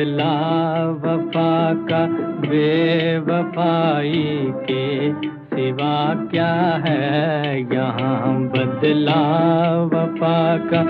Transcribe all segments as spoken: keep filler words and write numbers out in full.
बदला वफा का बेवफाई के सिवा क्या है यहाँ। बदला वफा का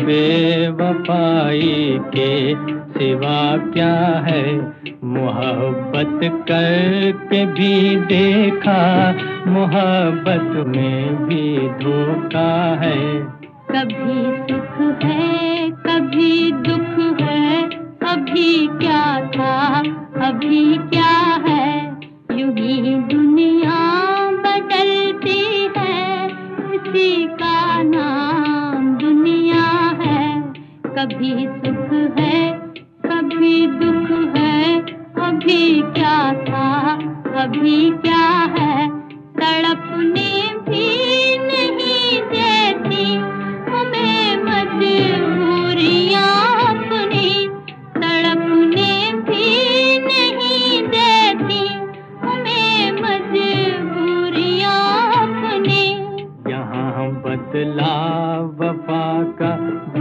बेवफाई के सिवा क्या है। मोहब्बत करके भी देखा, मोहब्बत में भी धोखा है। कभी सुख है कभी दुख है, अभी क्या था अभी क्या है। यूं ही दुनिया बदलती है, इसी का नाम दुनिया है। कभी सुख है कभी दुख है, अभी क्या था अभी क्या है। तड़पने भी नहीं देती हमें मजबूरियां अपनी, तड़पने भी नहीं देती हमें मजबूरियां अपनी। यहाँ बदला वफा का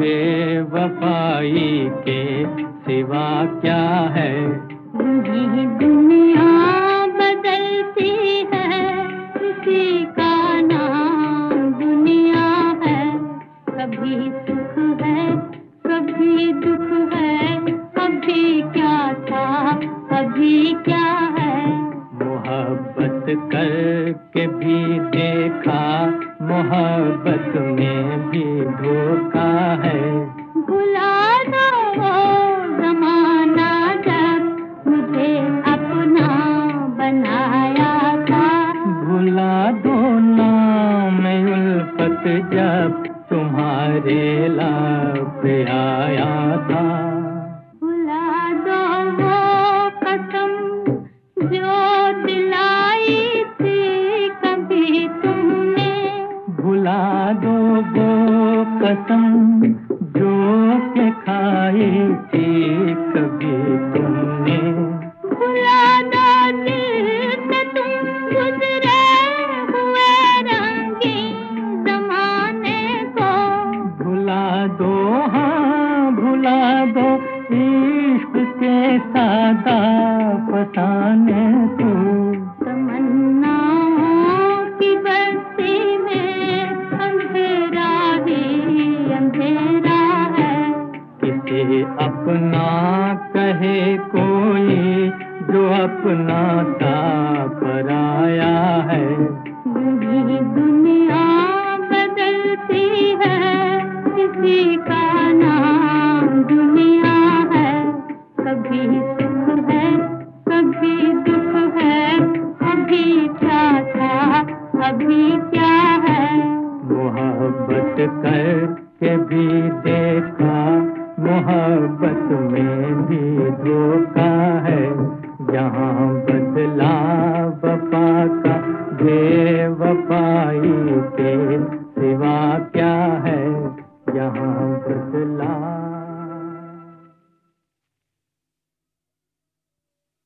बेवफाई के सिवा क्या है। यही दुनिया बदलती है, इसी का नाम दुनिया है। कभी सुख है कभी दुख है, अभी क्या था अभी क्या है। मोहब्बत करके भी देखा, मोहब्बत में भी धोखा है। भुला दो वो ज़माना जब मुझे अपना बनाया था। भुला दो नाम उल्फत जब तुम्हारे लब पे आया था। भुला दो वो कसम जो दिलाई थी कभी तुमने। भुला दो वो कसम जो के खाई थी कभी तुमने। भुला दो दिल से तुम गुजरे हुए रंगीन ज़माने को। भुला दो हाँ भुला दो इश्क के सादा फसाने को। तमन्नाओं की बस्ती में अंधेरा ही अंधेरा है। किसे अपना कहे कोई जो अपना सा पराया है। यही दुनिया बदलती है, इसी का नाम दुनिया है। कभी सुख है कभी दुख है, अभी क्या था अभी क्या है। मोहब्बत करके भी देखा, मोहब्बत में भी धोखा है। यहाँ बदला वफा का बेवफाई के सिवा क्या है। यहाँ बदला